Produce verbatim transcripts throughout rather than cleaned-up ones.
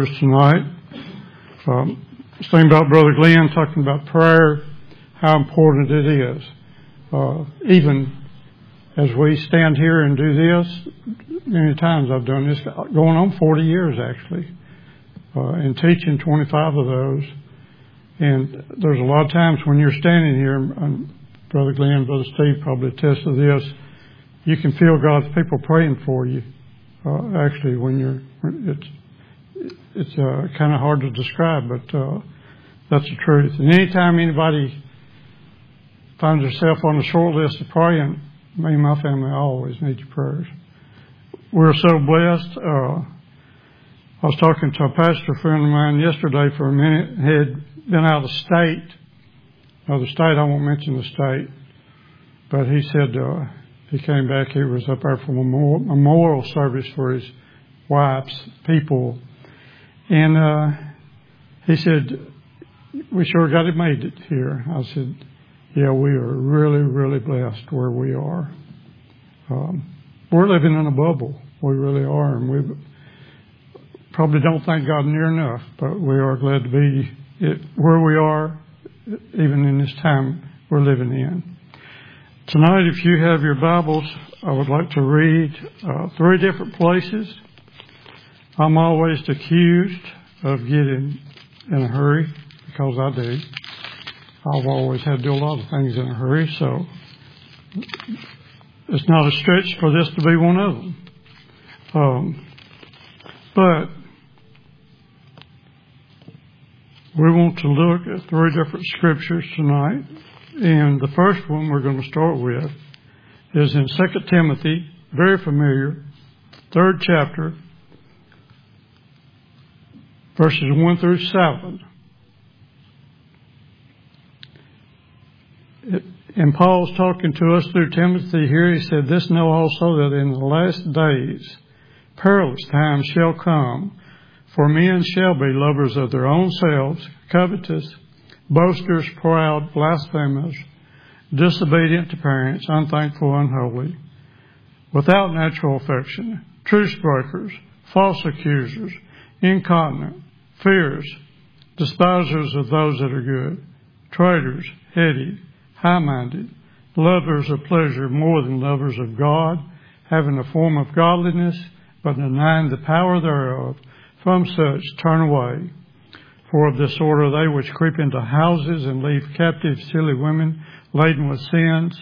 service tonight. Um, thinking about Brother Glenn talking about prayer, how important it is. Uh, even as we stand here and do this, many times I've done this, going on forty years actually, uh, and teaching twenty-five of those. And there's a lot of times when you're standing here, and Brother Glenn, Brother Steve probably attest to this, you can feel God's people praying for you. Uh, actually, when you're, it's it's uh, kind of hard to describe, but uh, that's the truth. And anytime anybody finds herself on the short list of praying, me and my family always need your prayers. We're so blessed. Uh, I was talking to a pastor friend of mine yesterday for a minute. He had been out of state. Now, the state, I won't mention the state, but he said uh, he came back. He was up there for a memorial service for his wife's people. And uh, he said, we sure got it made it here. I said, yeah, we are really, really blessed where we are. Um, we're living in a bubble. We really are. And we probably don't thank God near enough, but we are glad to be it, where we are, even in this time we're living in. Tonight, if you have your Bibles, I would like to read uh, three different places. I'm always accused of getting in a hurry, because I do. I've always had to do a lot of things in a hurry, so it's not a stretch for this to be one of them. Um, but we want to look at three different scriptures tonight. And the first one we're going to start with is in Second Timothy, very familiar, third chapter, verses one through seven. It, and Paul's talking to us through Timothy here. He said, this know also that in the last days perilous times shall come, for men shall be lovers of their own selves, covetous, boasters, proud, blasphemers, disobedient to parents, unthankful, unholy, without natural affection, truce breakers, false accusers, incontinent, fierce, despisers of those that are good, traitors, heady, high-minded, lovers of pleasure more than lovers of God, having a form of godliness, but denying the power thereof. From such turn away. For of this order they which creep into houses and leave captive silly women laden with sins,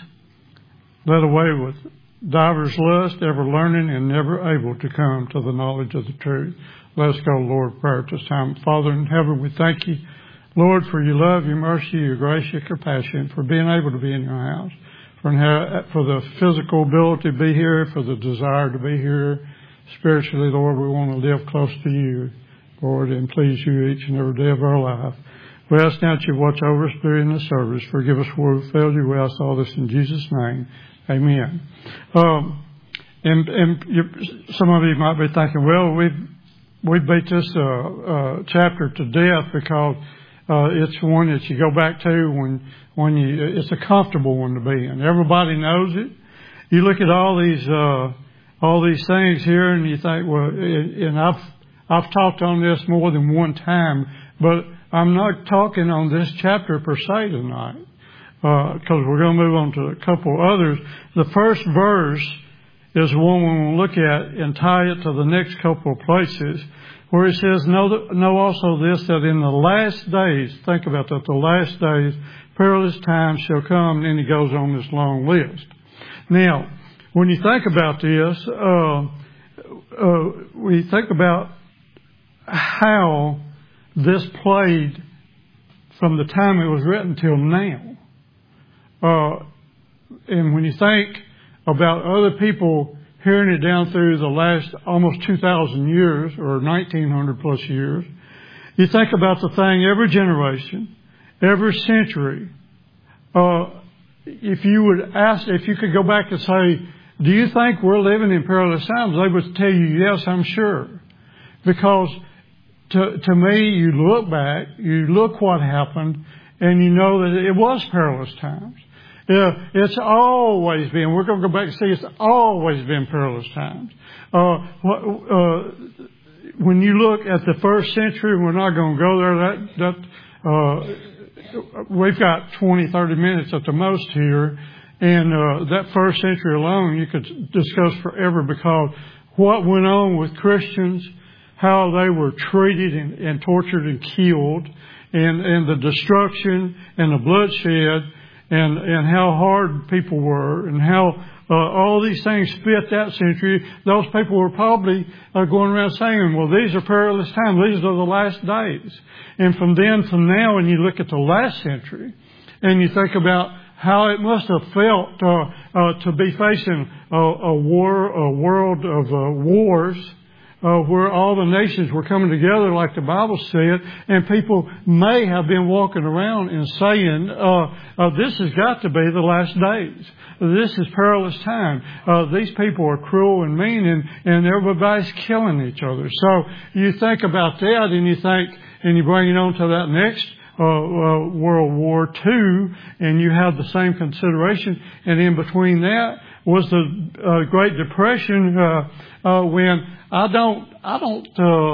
led away with divers lusts, ever learning and never able to come to the knowledge of the truth. Let's go, Lord, prayer at this time. Father in heaven, we thank you, Lord, for your love, your mercy, your grace, your compassion, for being able to be in your house, for, for the physical ability to be here, for the desire to be here. Spiritually, Lord, we want to live close to you, Lord, and please you each and every day of our life. We ask now that you watch over us during the service. Forgive us where we failed you. We ask all this in Jesus' name. Amen. Um, and and you, some of you might be thinking, well, we've, we beat this uh, uh, chapter to death because uh, it's one that you go back to when, when you, it's a comfortable one to be in. Everybody knows it. You look at all these... Uh, all these things here, and you think, well, and I've I've talked on this more than one time, but I'm not talking on this chapter per se tonight, because uh, we're going to move on to a couple others. The first verse is the one we'll look at and tie it to the next couple of places, where it says, know, know also this, that in the last days, think about that, the last days, perilous times shall come, and then he goes on this long list. Now, when you think about this, uh, uh, we think about how this played from the time it was written till now. Uh, and when you think about other people hearing it down through the last almost two thousand years or nineteen hundred plus years, you think about the thing every generation, every century. Uh, if you would ask, if you could go back and say, do you think we're living in perilous times? They would tell you, yes, I'm sure. Because to, to me, you look back, you look what happened, and you know that it was perilous times. Yeah, it's always been, we're going to go back and see, it's always been perilous times. Uh, uh, when you look at the first century, we're not going to go there. That, that, uh, we've got twenty, thirty minutes at the most here. And, uh, that first century alone, you could discuss forever, because what went on with Christians, how they were treated and, and tortured and killed, and, and the destruction and the bloodshed, and, and how hard people were, and how uh, all these things fit that century. Those people were probably uh, going around saying, well, these are perilous times. These are the last days. And from then to now, when you look at the last century, and you think about how it must have felt uh, uh, to be facing a, a war, a world of uh, wars, uh, where all the nations were coming together, like the Bible said, and people may have been walking around and saying, uh, uh, "This has got to be the last days. This is perilous time. Uh, these people are cruel and mean, and, and everybody's killing each other." So you think about that, and you think, and you bring it on to that next. Uh, uh, World War Two, and you have the same consideration. And in between that was the uh, Great Depression, uh, uh, when I don't, I don't,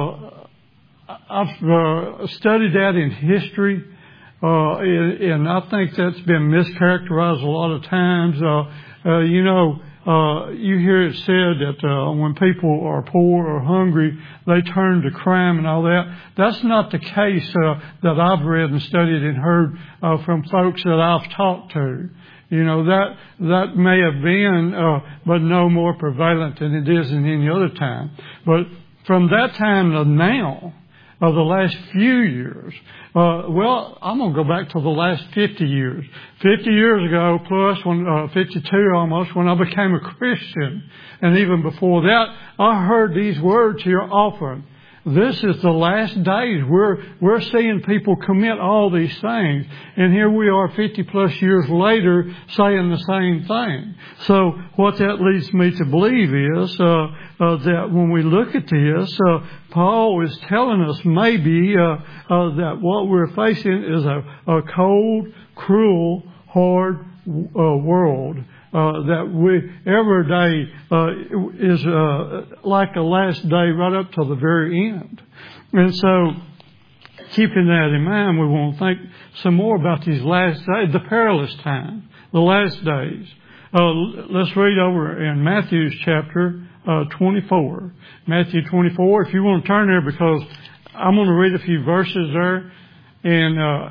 uh, I've uh, studied that in history, uh, and I think that's been mischaracterized a lot of times. Uh, uh, you know, Uh, you hear it said that uh, when people are poor or hungry, they turn to crime and all that. That's not the case uh, that I've read and studied and heard uh, from folks that I've talked to. You know, that that may have been, uh, but no more prevalent than it is in any other time. But from that time to now, of the last few years, uh, well, I'm going to go back to the last fifty years. fifty years ago, plus when, uh, fifty-two almost, when I became a Christian. And even before that, I heard these words here often. This is the last days. We're, we're seeing people commit all these things. And here we are fifty plus years later saying the same thing. So what that leads me to believe is, uh, uh that when we look at this, uh, Paul is telling us maybe, uh, uh, that what we're facing is a, a cold, cruel, hard, uh, world. Uh, that we, every day, uh, is, uh, like the last day right up to the very end. And so, keeping that in mind, we want to think some more about these last days, the perilous time, the last days. Uh, let's read over in Matthew's chapter, uh, twenty-four. Matthew twenty-four, if you want to turn there, because I'm going to read a few verses there, and, uh,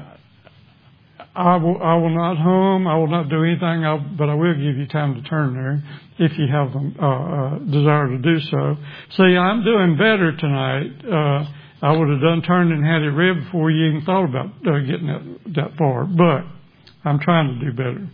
I will, I will not hum, I will not do anything, I'll, but I will give you time to turn there if you have the uh, uh, desire to do so. See, I'm doing better tonight. Uh, I would have done turned and had it read before you even thought about uh, getting that, that far, but I'm trying to do better.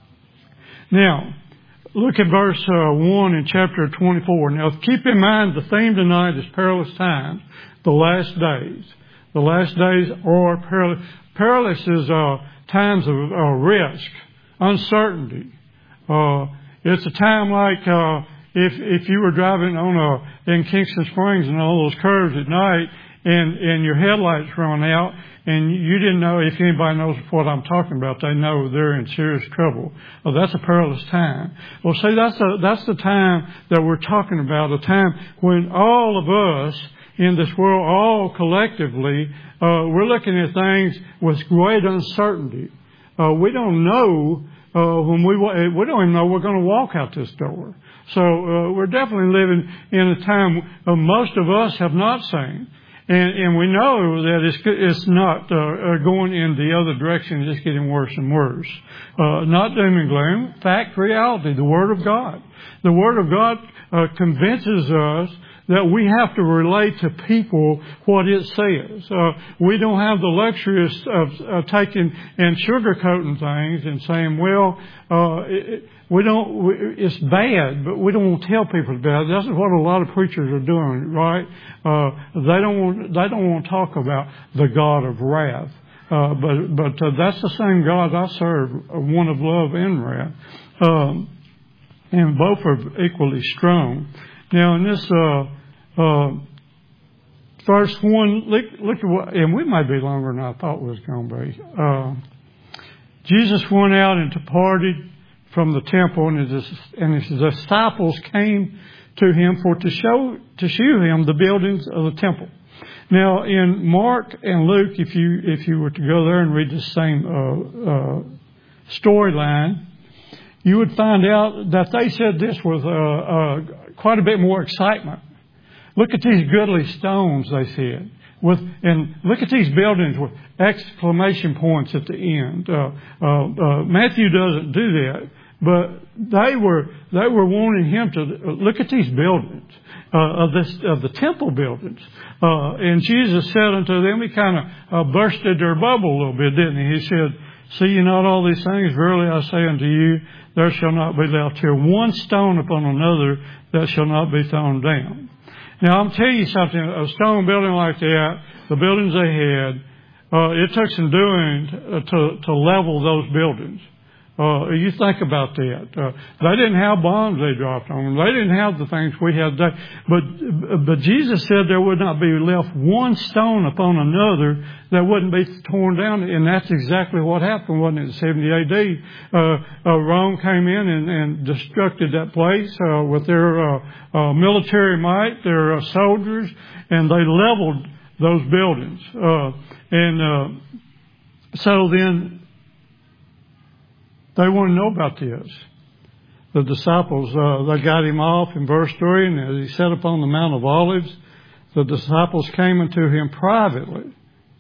Now, look at verse uh, one in chapter twenty-four. Now, keep in mind the theme tonight is perilous times, the last days. The last days are perilous. Perilous is uh, times of uh, risk, uncertainty. Uh, it's a time like uh, if if you were driving on a in Kingston Springs and all those curves at night, and and your headlights run out, and you didn't know. If anybody knows what I'm talking about, they know they're in serious trouble. Well, that's a perilous time. Well, see, that's the that's the time that we're talking about. A time when all of us in this world, all collectively, uh, we're looking at things with great uncertainty. Uh, we don't know, uh, when we, we don't even know we're going to walk out this door. So, uh, we're definitely living in a time uh, most of us have not seen. And, and we know that it's, it's not, uh, going in the other direction, it's getting worse and worse. Uh, not doom and gloom. Fact, reality, the Word of God. The Word of God, uh, convinces us that we have to relate to people what it says. Uh, we don't have the luxury of, of, of taking and sugarcoating things and saying, well, uh, it, we don't, we, it's bad, but we don't want to tell people it's bad. That's what a lot of preachers are doing, right? Uh, they don't want, they don't want to talk about the God of wrath. Uh, but, but, uh, that's the same God I serve, one of love and wrath. Um, and both are equally strong. Now, in this, uh, uh, verse one, look, look at what, and we might be longer than I thought it was going to be. Uh, Jesus went out and departed from the temple, and his, and his disciples came to him for to show to shew him the buildings of the temple. Now, in Mark and Luke, if you if you were to go there and read the same uh, uh, storyline, you would find out that they said this with uh, uh, quite a bit more excitement. Look at these goodly stones, they said. With and look at these buildings with exclamation points at the end. Uh, uh, uh, Matthew doesn't do that, but they were they were wanting him to look at these buildings uh, of this of the temple buildings. Uh, and Jesus said unto them, he kind of uh, bursted their bubble a little bit, didn't he? He said, "See ye not all these things? Verily I say unto you, there shall not be left here one stone upon another that shall not be thrown down." Now, I'm telling you something, a stone building like that, the buildings they had, uh, it took some doing to, to level those buildings. Uh, you think about that. Uh, they didn't have bombs they dropped on them. They didn't have the things we have today. But, but Jesus said there would not be left one stone upon another that wouldn't be torn down. And that's exactly what happened, wasn't it? In seventy A D, uh, uh, Rome came in and, and destructed that place, uh, with their, uh, uh, military might, their uh, soldiers, and they leveled those buildings. Uh, and, uh, so then, they want to know about this. The disciples, uh, they got him off in verse three, and as he sat upon the Mount of Olives, the disciples came unto him privately.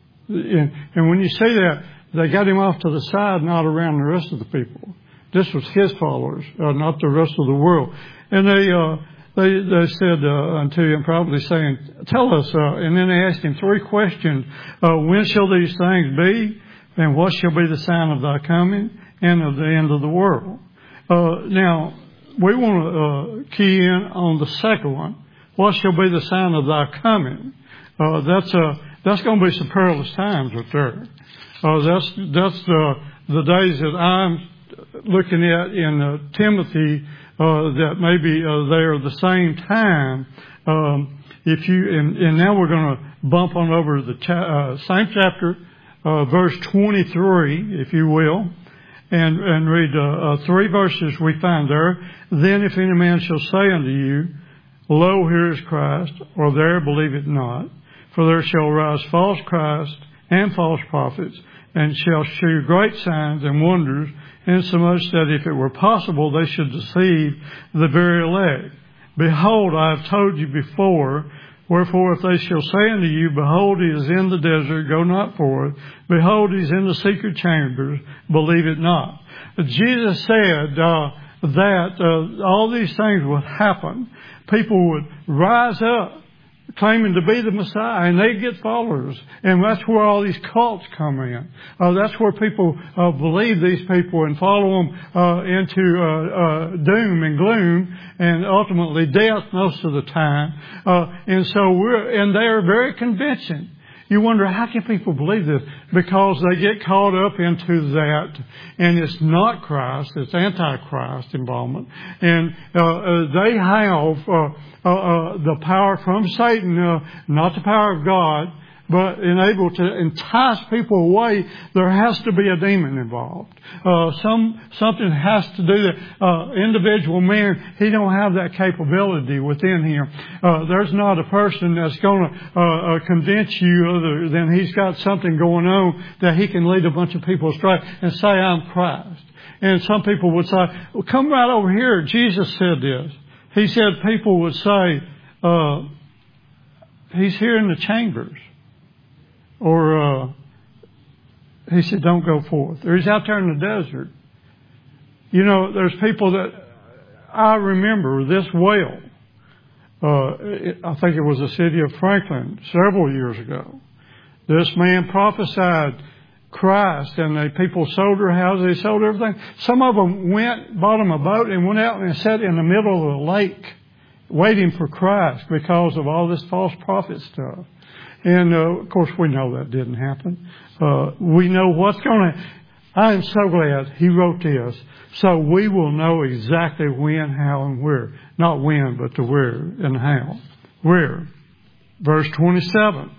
And, and when you see that, they got him off to the side, not around the rest of the people. This was his followers, uh, not the rest of the world. And they, uh, they, they said uh, unto him privately, saying, "Tell us," uh, and then they asked him three questions. Uh, when shall these things be? And what shall be the sign of thy coming and of the end of the world? Uh, now, we want to uh, key in on the second one. What shall be the sign of thy coming? Uh, that's uh, that's going to be some perilous times right there. Uh, that's that's the the days that I'm looking at in uh, Timothy uh, that maybe uh, they are the same time. Um, if you and, and now we're going to bump on over the cha- uh, same chapter. Uh, verse twenty-three, if you will, and, and read uh, uh, three verses we find there. "Then if any man shall say unto you, Lo, here is Christ, or there, believe it not. For there shall rise false Christ and false prophets, and shall shew great signs and wonders, insomuch that if it were possible they should deceive the very elect. Behold, I have told you before. Wherefore, if they shall say unto you, Behold, he is in the desert, go not forth. Behold, he is in the secret chambers, believe it not." Jesus said uh, that uh, all these things would happen. People would rise up claiming to be the Messiah, and they get followers. And that's where all these cults come in. Uh, that's where people uh, believe these people and follow them uh, into uh, uh, doom and gloom and ultimately death most of the time. Uh, and so we're, and they are very convincing. You wonder, how can people believe this? Because they get caught up into that, and it's not Christ, it's Antichrist involvement. And uh, uh, they have uh, uh, uh, the power from Satan, uh, not the power of God, but enable to entice people away. There has to be a demon involved. Uh, some something has to do that. Uh, individual man, he don't have that capability within him. Uh, there's not a person that's going to uh, uh, convince you other than he's got something going on that he can lead a bunch of people astray and say, "I'm Christ." And some people would say, "Well, come right over here." Jesus said this. He said people would say, uh, "He's here in the chambers." Or uh, he said, "Don't go forth." Or he's out there in the desert. You know, there's people that I remember this well. Uh, it, I think it was the city of Franklin several years ago. This man prophesied Christ, and the people sold their houses, they sold everything. Some of them went, bought them a boat, and went out and sat in the middle of the lake waiting for Christ because of all this false prophet stuff. And, uh, of course, we know that didn't happen. Uh, we know what's going to... I am so glad he wrote this. So we will know exactly when, how, and where. Not when, but the where and how. Where? Verse twenty-seven.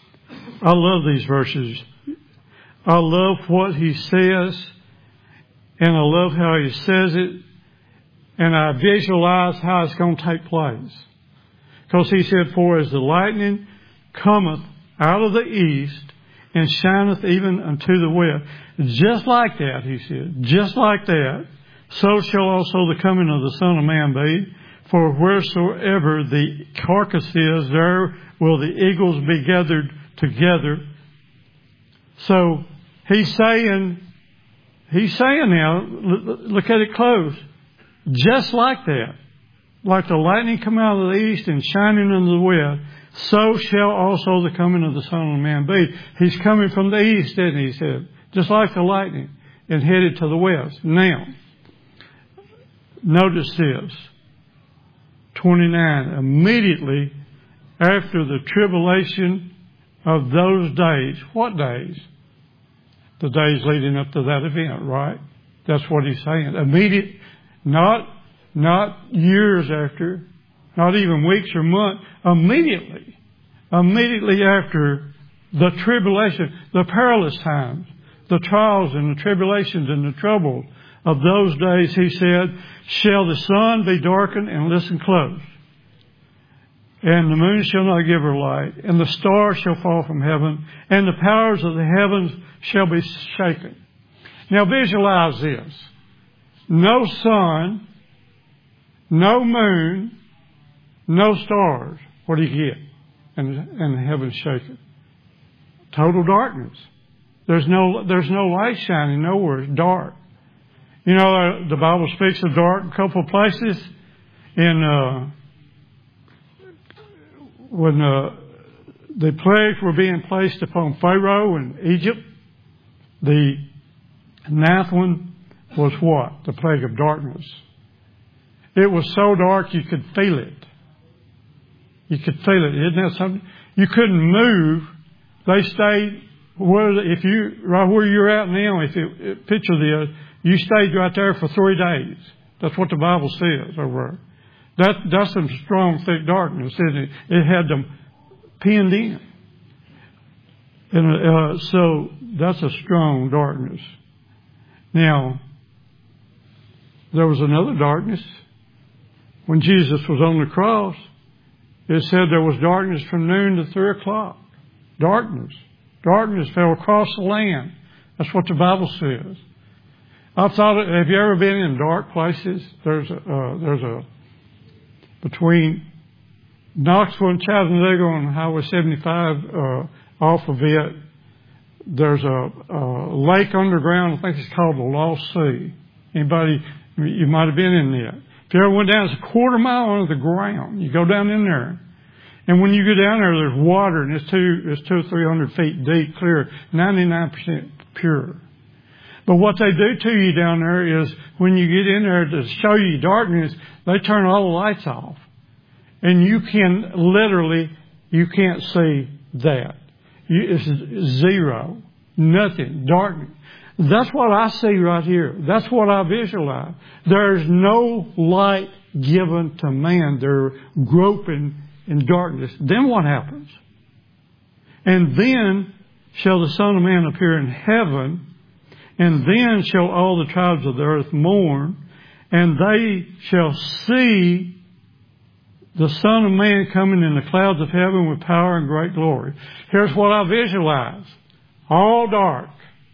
I love these verses. I love what he says And I love how he says it. And I visualize how it's going to take place. Because he said, for as the lightning cometh out of the east and shineth even unto the west. Just like that, he said, just like that, so shall also the coming of the Son of Man be. For wheresoever the carcass is, there will the eagles be gathered together. So he's saying, he's saying now, look at it close, just like that. Like the lightning come out of the east and shining into the west, so shall also the coming of the Son of Man be. He's coming from the east, didn't he? He said, just like the lightning, and headed to the west. Now, notice this. twenty-nine. Immediately after the tribulation of those days. What days? The days leading up to that event, right? That's what he's saying. Immediate, not Not years after, not even weeks or months, immediately, immediately after the tribulation, the perilous times, the trials and the tribulations and the troubles of those days, he said, shall the sun be darkened, and listen close, and the moon shall not give her light, and the stars shall fall from heaven, and the powers of the heavens shall be shaken. Now visualize this. No sun, no moon, no stars. What do you get? And, and the heavens shaken. Total darkness. There's no, there's no light shining nowhere. It's dark. You know, uh, the Bible speaks of dark in a couple of places. In, uh, when, uh, the plagues were being placed upon Pharaoh in Egypt, the ninth one was what? The plague of darkness. It was so dark you could feel it. You could feel it. Isn't that something? You couldn't move. They stayed where, if you, right where you're at now, if you picture this, you stayed right there for three days. That's what the Bible says over there. That, that's some strong, thick darkness, isn't it? It had them pinned in. And, uh, so that's a strong darkness. Now, there was another darkness. When Jesus was on the cross, it said there was darkness from noon to three o'clock. Darkness. Darkness fell across the land. That's what the Bible says. I thought, have you ever been in dark places? There's a, uh, there's a, between Knoxville and Chattanooga on Highway seventy-five, uh, off of it, there's a, a lake underground. I think it's called the Lost Sea. Anybody, you might have been in there. If you ever went down, it's a quarter mile under the ground. You go down in there. And when you go down there, there's water, and it's two, it's two or three hundred feet deep, clear, ninety-nine percent pure. But what they do to you down there is, when you get in there to show you darkness, they turn all the lights off. And you can literally, you can't see that. You, it's zero. Nothing. Darkness. That's what I see right here. That's what I visualize. There's no light given to man. They're groping in darkness. Then what happens? And then shall the Son of Man appear in heaven, and then shall all the tribes of the earth mourn, and they shall see the Son of Man coming in the clouds of heaven with power and great glory. Here's what I visualize. All dark.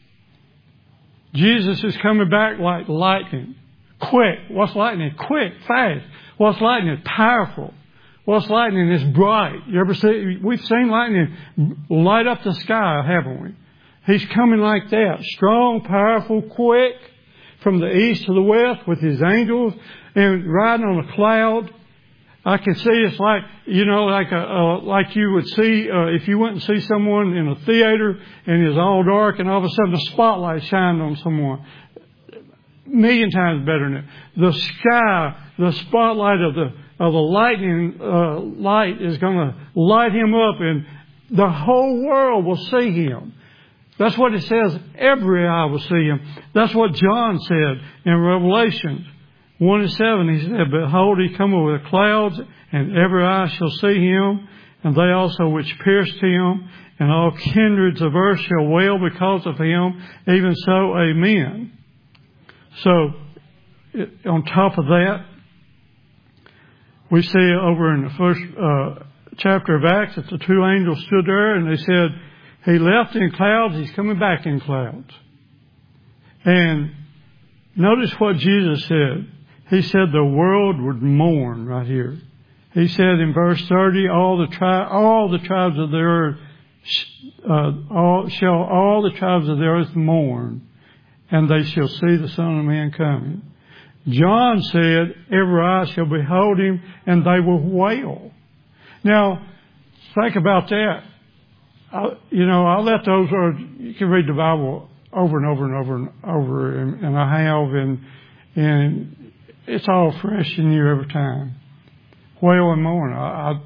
Jesus is coming back like lightning. Quick. What's lightning? Quick, fast. What's lightning? Powerful. What's lightning? It's bright. You ever see? We've seen lightning light up the sky, haven't we? He's coming like that. Strong, powerful, quick, from the east to the west with his angels and riding on a cloud. I can see it's like, you know, like a, uh, like you would see, uh, if you went and see someone in a theater and it's all dark and all of a sudden a spotlight shined on someone. Million times better than that. The sky, the spotlight of the, of the lightning, uh, light is going to light him up, and the whole world will see him. That's what it says. Every eye will see him. That's what John said in Revelation one and seven. He said, behold, he cometh with clouds, and every eye shall see him, and they also which pierced him, and all kindreds of earth shall wail because of him. Even so, amen. So, it, on top of that, we see over in the first uh, chapter of Acts that the two angels stood there and they said, He left in clouds, He's coming back in clouds. And notice what Jesus said. He said the world would mourn right here. He said in verse thirty, all the tri- all the tribes of the earth, uh, all, shall all the tribes of the earth mourn, and they shall see the Son of Man coming. John said, every eye shall behold Him, and they will wail. Now, think about that. I, you know, I let those words, you can read the Bible over and over and over and over, and, and I have, and, and it's all fresh and new every time. Wail and mourn. I, I,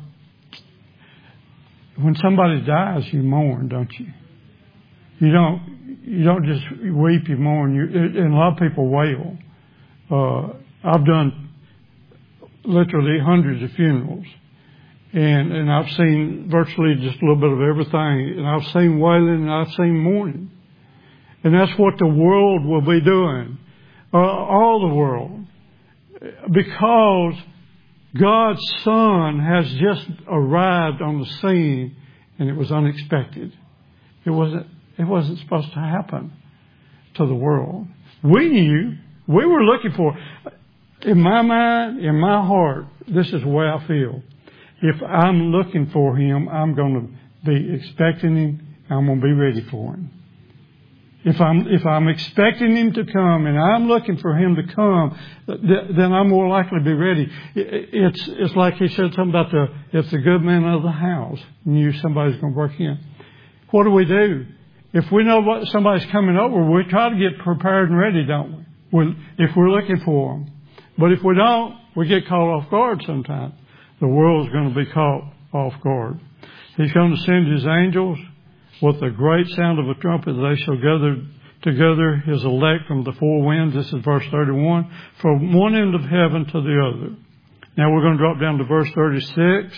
when somebody dies, you mourn, don't you? You don't, you don't just weep, you mourn. You, and a lot of people wail. Uh, I've done literally hundreds of funerals. And, and I've seen virtually just a little bit of everything. And I've seen wailing and I've seen mourning. And that's what the world will be doing. Uh, all the world. Because God's Son has just arrived on the scene and it was unexpected. It wasn't, it wasn't supposed to happen to the world. We knew, we were looking for, in my mind, in my heart, this is the way I feel. If I'm looking for Him, I'm going to be expecting Him. I'm going to be ready for Him. If I'm if I'm expecting Him to come and I'm looking for Him to come, th- then I'm more likely to be ready. It's it's like He said something about the if the good man of the house knew somebody's going to work in. What do we do? If we know what somebody's coming over, we try to get prepared and ready, don't we? we if we're looking for them. But if we don't, we get caught off guard sometimes. The world's going to be caught off guard. He's going to send His angels with a great sound of a trumpet. They shall gather together His elect from the four winds. This is verse thirty-one. From one end of heaven to the other. Now we're going to drop down to verse thirty-six.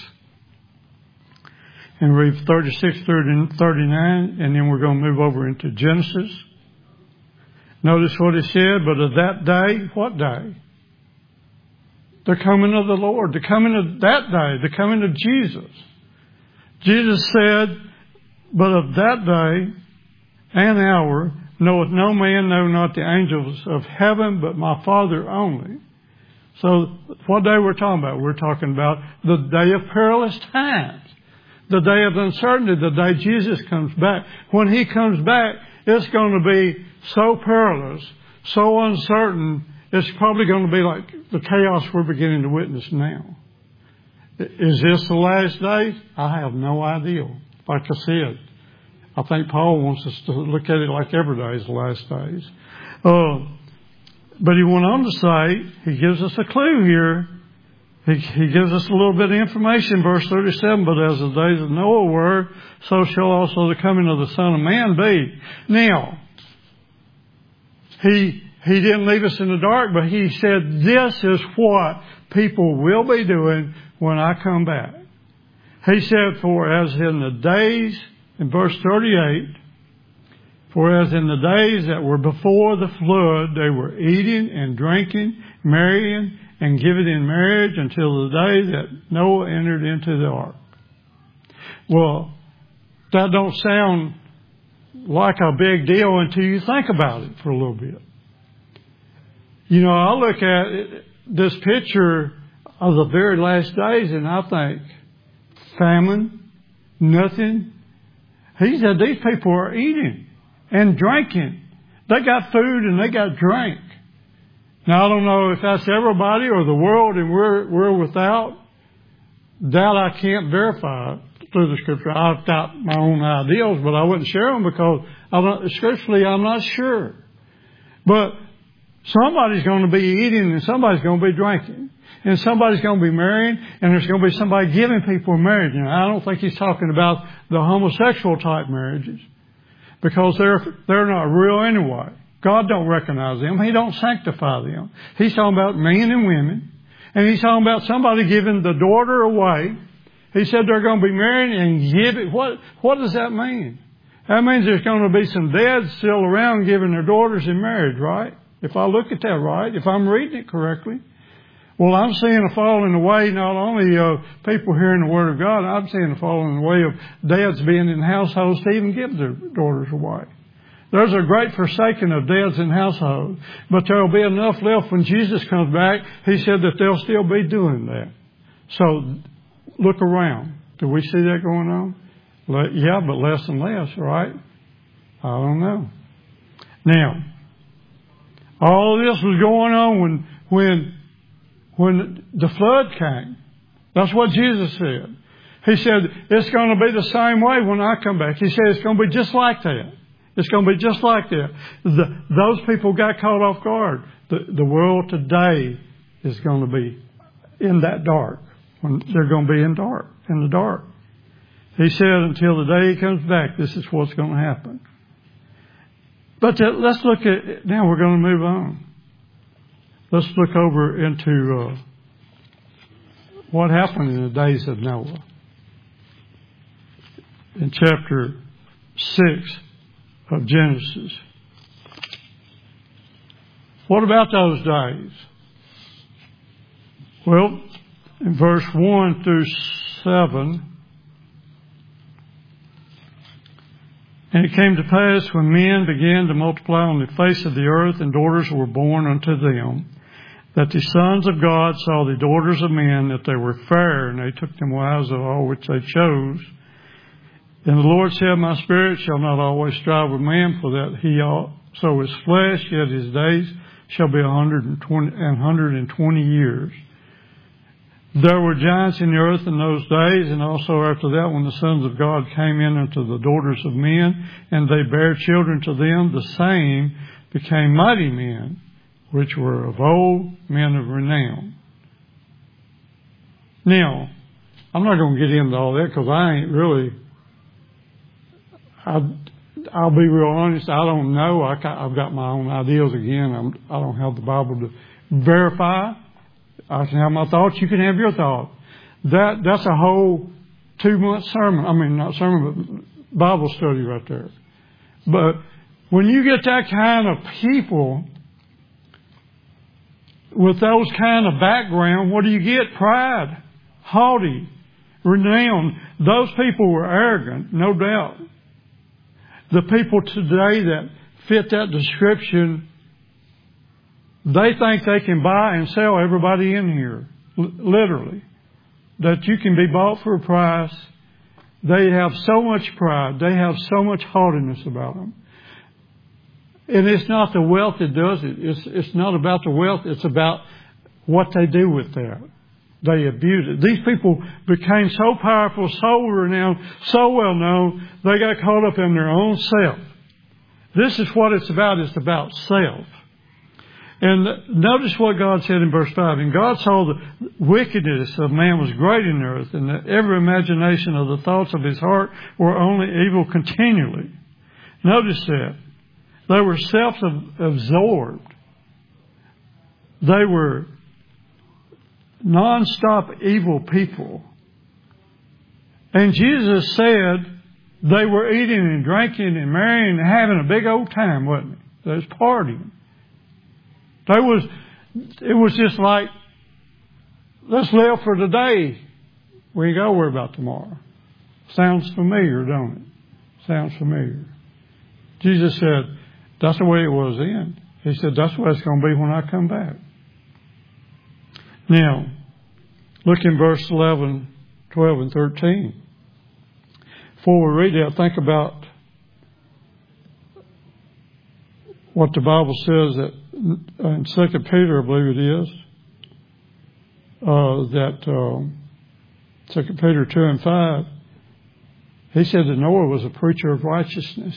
And read thirty-six through thirty-nine. And then we're going to move over into Genesis. Notice what it said. But of that day, what day? The coming of the Lord, the coming of that day, the coming of Jesus. Jesus said, but of that day and hour knoweth no man, no, not the angels of heaven, but my Father only. So what day we're talking about? We're talking about the day of perilous times, the day of uncertainty, the day Jesus comes back. When He comes back, it's going to be so perilous, so uncertain, it's probably going to be like the chaos we're beginning to witness now. Is this the last days? I have no idea. Like I said, I think Paul wants us to look at it like every day is the last days. Uh, but he went on to say, he gives us a clue here. He, he gives us a little bit of information, verse thirty-seven, but as the days of Noah were, so shall also the coming of the Son of Man be. Now, he... He didn't leave us in the dark, but He said, this is what people will be doing when I come back. He said, for as in the days, in verse thirty-eight, for as in the days that were before the flood, they were eating and drinking, marrying and giving in marriage until the day that Noah entered into the ark. Well, that don't sound like a big deal until you think about it for a little bit. You know, I look at it, this picture of the very last days and I think, famine, nothing. He said these people are eating and drinking. They got food and they got drink. Now, I don't know if that's everybody or the world and we're, we're without. That I can't verify through the Scripture. I've got my own ideals, but I wouldn't share them because I don't, scripturally I'm not sure. But somebody's going to be eating and somebody's going to be drinking. And somebody's going to be marrying and there's going to be somebody giving people marriage. And I don't think he's talking about the homosexual type marriages because they're, they're not real anyway. God don't recognize them. He don't sanctify them. He's talking about men and women. And He's talking about somebody giving the daughter away. He said they're going to be married and give it. What, what does that mean? That means there's going to be some dads still around giving their daughters in marriage, right? If I look at that right, if I'm reading it correctly. Well, I'm seeing a falling away not only of people hearing the Word of God, I'm seeing a falling away of dads being in households to even give their daughters away. There's a great forsaking of dads in households, but there will be enough left when Jesus comes back. He said that they'll still be doing that. So look around. Do we see that going on? Yeah, but less and less, right? I don't know. Now, all this was going on when when when the flood came. That's what Jesus said. He said, it's going to be the same way when I come back. He said, it's going to be just like that. It's going to be just like that. The, those people got caught off guard. The, the world today is going to be in that dark. When they're going to be in dark, in the dark. He said, until the day He comes back, this is what's going to happen. But the, let's look at, now we're going to move on. Let's look over into uh, what happened in the days of Noah. In chapter six of Genesis. What about those days? Well, in verse one through seven, and it came to pass when men began to multiply on the face of the earth and daughters were born unto them, that the sons of God saw the daughters of men, that they were fair, and they took them wives of all which they chose. And the Lord said, my spirit shall not always strive with man, for that he also is flesh, yet his days shall be a hundred and twenty, an hundred and twenty years. There were giants in the earth in those days, and also after that, when the sons of God came in unto the daughters of men, and they bare children to them, the same became mighty men, which were of old, men of renown. Now, I'm not going to get into all that because I ain't really, I, I'll be real honest, I don't know. I, I've got my own ideas again. I'm, I don't have the Bible to verify. I can have my thoughts. You can have your thoughts. That, that's a whole two-month sermon. I mean, not sermon, but Bible study right there. But when you get that kind of people with those kind of background, what do you get? Pride, haughty, renowned. Those people were arrogant, no doubt. The people today that fit that description, they think they can buy and sell everybody in here, L- literally. That you can be bought for a price. They have so much pride. They have so much haughtiness about them. And it's not the wealth that does it. It's, it's not about the wealth. It's about what they do with that. They abuse it. These people became so powerful, so renowned, so well known, they got caught up in their own self. This is what it's about. It's about self. And notice what God said in verse five. And God saw the wickedness of man was great in the earth, and that every imagination of the thoughts of his heart were only evil continually. Notice that. They were self-absorbed. They were non-stop evil people. And Jesus said they were eating and drinking and marrying and having a big old time, wasn't it? They was partying. They was, it was just like, let's live for today. We ain't got to worry about tomorrow. Sounds familiar, don't it? Sounds familiar. Jesus said, that's the way it was then. He said, that's what it's going to be when I come back. Now, look in verse eleven, twelve, and thirteen. Before we read that, think about what the Bible says that in Second Peter, I believe it is, uh, that um, Second Peter two and five, he said that Noah was a preacher of righteousness.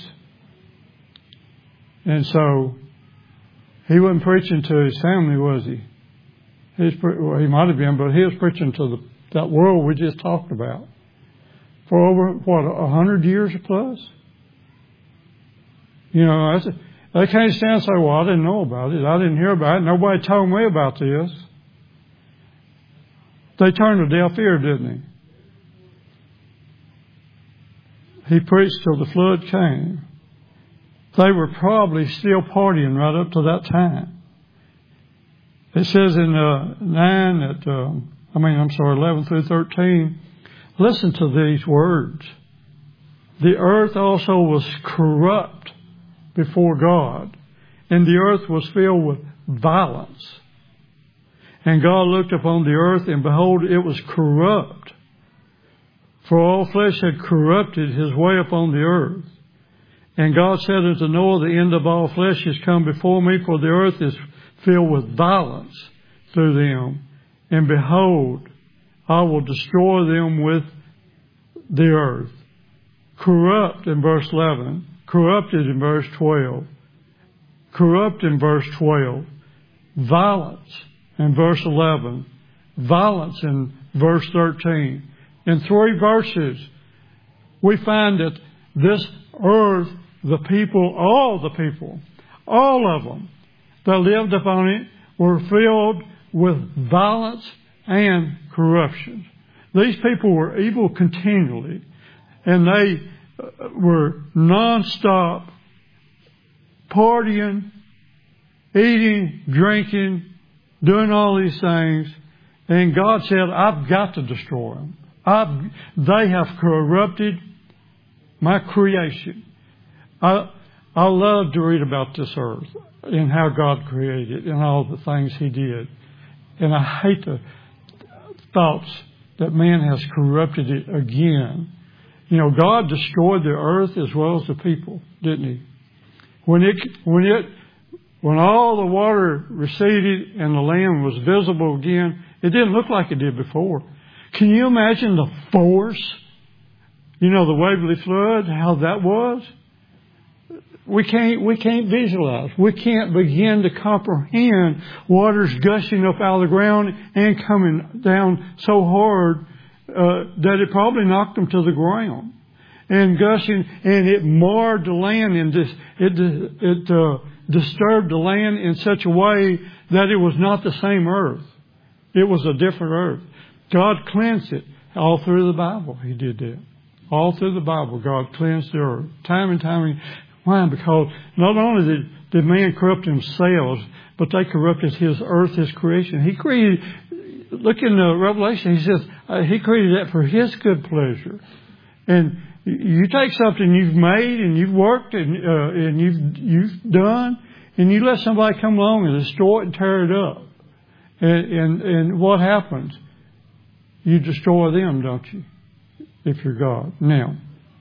And so, he wasn't preaching to his family, was he? He, was pre- well, he might have been, but he was preaching to the, that world we just talked about. For over, what, a hundred years plus? You know, that's a, they can't stand and say, well, I didn't know about it. I didn't hear about it. Nobody told me about this. They turned a deaf ear, didn't he? He preached till the flood came. They were probably still partying right up to that time. It says in uh, nine that, uh, I mean, I'm sorry, eleven through thirteen, listen to these words. The earth also was corrupt before God, and the earth was filled with violence. And God looked upon the earth, and behold, it was corrupt. For all flesh had corrupted his way upon the earth. And God said unto Noah, the end of all flesh is come before me, for the earth is filled with violence through them. And behold, I will destroy them with the earth. Corrupt in verse eleven. Corrupted in verse twelve. Corrupt in verse twelve. Violence in verse eleven. Violence in verse thirteen. In three verses, we find that this earth, the people, all the people, all of them that lived upon it were filled with violence and corruption. These people were evil continually, and they were non-stop partying, eating, drinking, doing all these things. And God said, I've got to destroy them. I've, they have corrupted my creation. I, I love to read about this earth and how God created it and all the things He did. And I hate the thoughts that man has corrupted it again. You know, God destroyed the earth as well as the people, didn't He? When it, when it, when all the water receded and the land was visible again, it didn't look like it did before. Can you imagine the force? You know, the Waverly flood, how that was? We can't, we can't visualize. We can't begin to comprehend waters gushing up out of the ground and coming down so hard uh, that it probably knocked them to the ground. And gushing, and it marred the land, and dis, it, it uh, disturbed the land in such a way that it was not the same earth. It was a different earth. God cleansed it all through the Bible. He did that. All through the Bible, God cleansed the earth. Time and time again. Why? Because not only did, did man corrupt themselves, but they corrupted His earth, His creation. He created, look in the Revelation, He says, uh, He created that for His good pleasure. And you take something you've made and you've worked and, uh, and you've, you've done, and you let somebody come along and destroy it and tear it up. And, and, and what happens? You destroy them, don't you? If you're God. Now,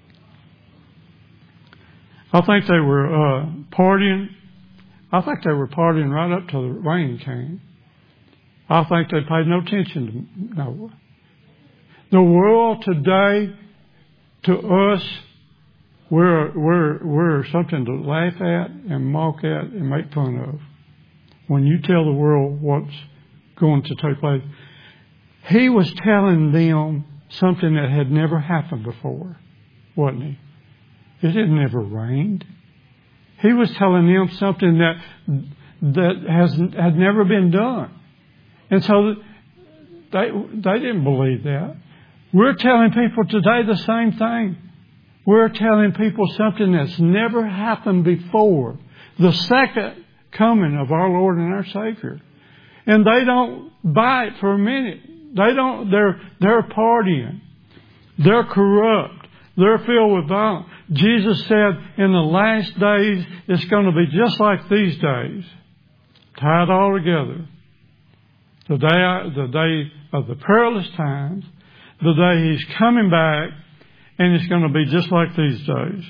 I think they were uh, partying. I think they were partying right up till the rain came. I think they paid no attention to Noah. The world today, to us, we're, we're, we're something to laugh at and mock at and make fun of. When you tell the world what's going to take place. He was telling them something that had never happened before, wasn't he? It had never rained. He was telling them something that that has had never been done. And so they they didn't believe that. We're telling people today the same thing. We're telling people something that's never happened before. The second coming of our Lord and our Savior. And they don't buy it for a minute. They don't, they're, they're partying. They're corrupt. They're filled with violence. Jesus said in the last days, it's going to be just like these days. Tied all together. The day, the day of the perilous times. The day He's coming back. And it's going to be just like these days.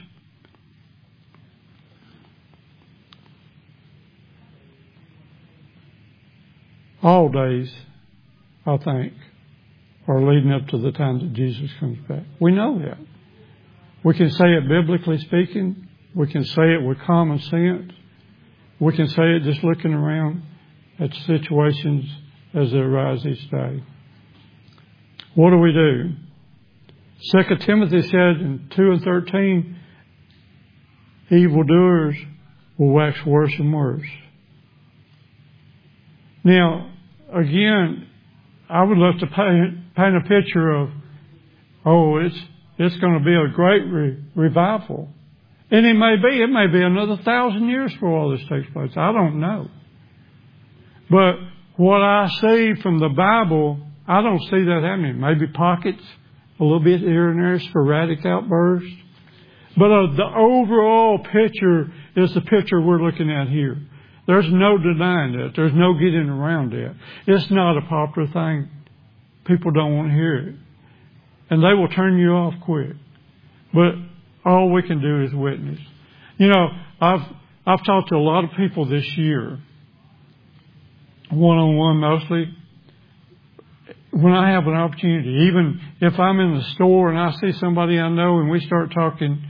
All days, I think, are leading up to the time that Jesus comes back. We know that. We can say it biblically speaking. We can say it with common sense. We can say it just looking around at situations as they arise each day. What do we do? Second Timothy said in two and thirteen, evildoers will wax worse and worse. Now, again, I would love to paint, paint a picture of, oh, it's it's going to be a great re- revival. And it may be, it may be another thousand years before all this takes place. I don't know. But what I see from the Bible, I don't see that happening. Maybe pockets, a little bit here and there, sporadic outbursts. But uh, the overall picture is the picture we're looking at here. There's no denying that. There's no getting around that. It's not a popular thing. People don't want to hear it. And they will turn you off quick. But all we can do is witness. You know, I've I've talked to a lot of people this year, one-on-one mostly. When I have an opportunity, even if I'm in the store and I see somebody I know and we start talking,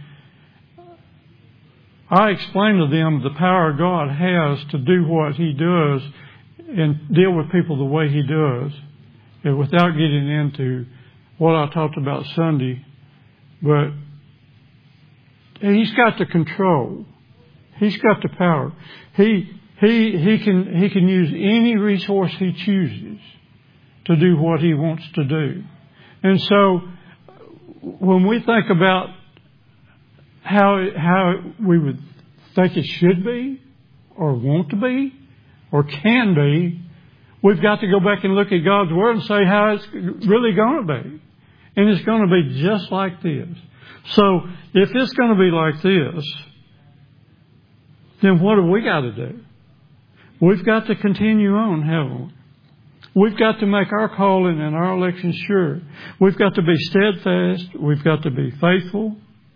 I explain to them the power God has to do what He does and deal with people the way He does, and without getting into what I talked about Sunday. But He's got the control. He's got the power. He he he can he can use any resource He chooses to do what He wants to do. And so when we think about how how we would think it should be, or want to be, or can be, we've got to go back and look at God's Word and say how it's really going to be. And it's going to be just like this. So if it's going to be like this, then what have we got to do? We've got to continue on, haven't we? We've got to make our calling and our election sure. We've got to be steadfast. We've got to be faithful.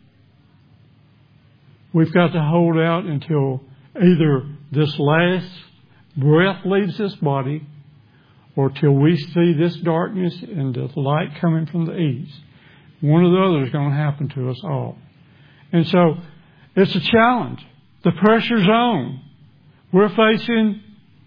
We've got to hold out until either this last breath leaves this body, or till we see this darkness and the light coming from the east. One or the other is going to happen to us all. And so it's a challenge. The pressure's on. We're facing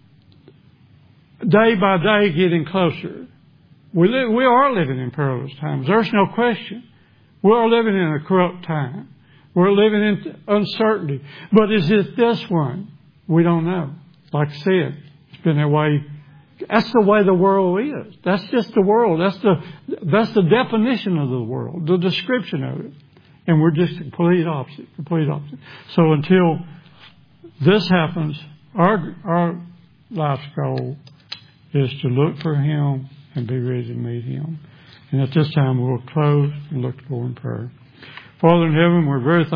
day by day getting closer. We, li- we are living in perilous times. There's no question. We are living in a corrupt time. We're living in uncertainty. But is it this one? We don't know. Like I said, it's been that way. That's the way the world is. That's just the world. That's the that's the definition of the world, the description of it. And we're just complete opposite, complete opposite. So until this happens, our our life's goal is to look for Him and be ready to meet Him. And at this time, we'll close and look for in prayer. Father in heaven, we're very thankful.